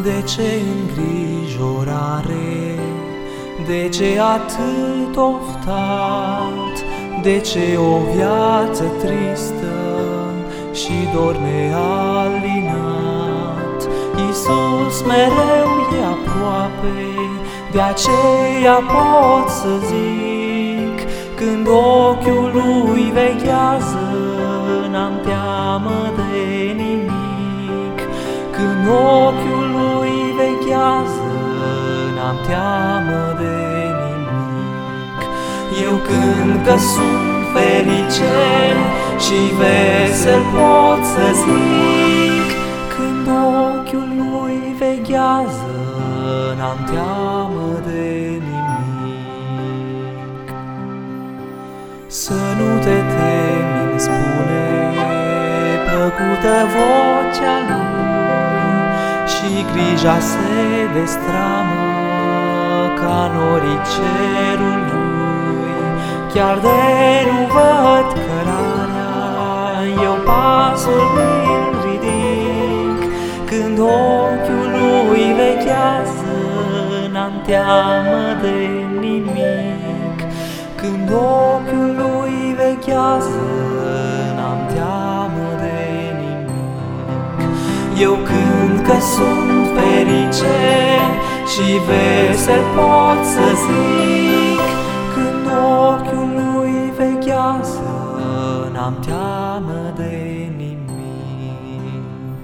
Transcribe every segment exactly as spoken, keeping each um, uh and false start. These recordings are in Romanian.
De ce îngrijorare? De ce atât oftat? De ce o viață tristă și dor nealinat? Iisus mereu e aproape, de aceea pot să zic, când ochiul lui veghează, n-am teamă de nimic. Când ochiul lui veghează, n-am teamă de nimic. Eu cânt că sunt fericit și vesel pot să zic, când ochiul lui veghează, n-am teamă de nimic. Să nu te temi, îmi spune, plăcută vocea lui, și grija se destramă ca norii cerului. Chiar de nu văd cărarea, eu pasul mi-l ridic. Când ochiul lui veghează, n-am teamă de nimic. Când ochiul lui veghează, n-am teamă de nimic. Eu cânt că sunt fericit și vesel pot să zic, când ochiul lui veghează, n-am teamă de nimic.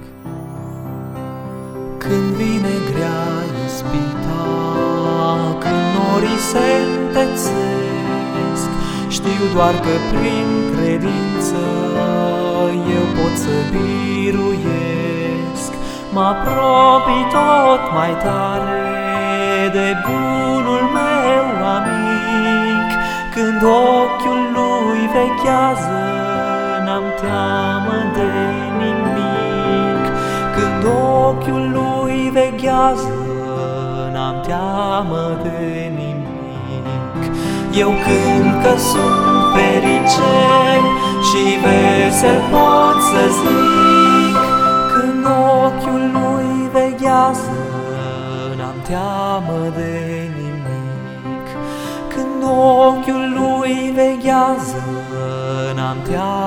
Când vine grea ispita, când norii se întețesc, știu doar că prin credință eu pot să biruiesc. Mă apropii tot mai tare de bunul meu amic. Când ochiul lui veghează, n-am teamă de nimic. Când ochiul lui veghează, n-am teamă de nimic. Eu cânt că sunt fericit și vesel pot să zic, când ochiul lui veghează, n-am teamă de nimic. Când ochiul lui veghează, n-am teamă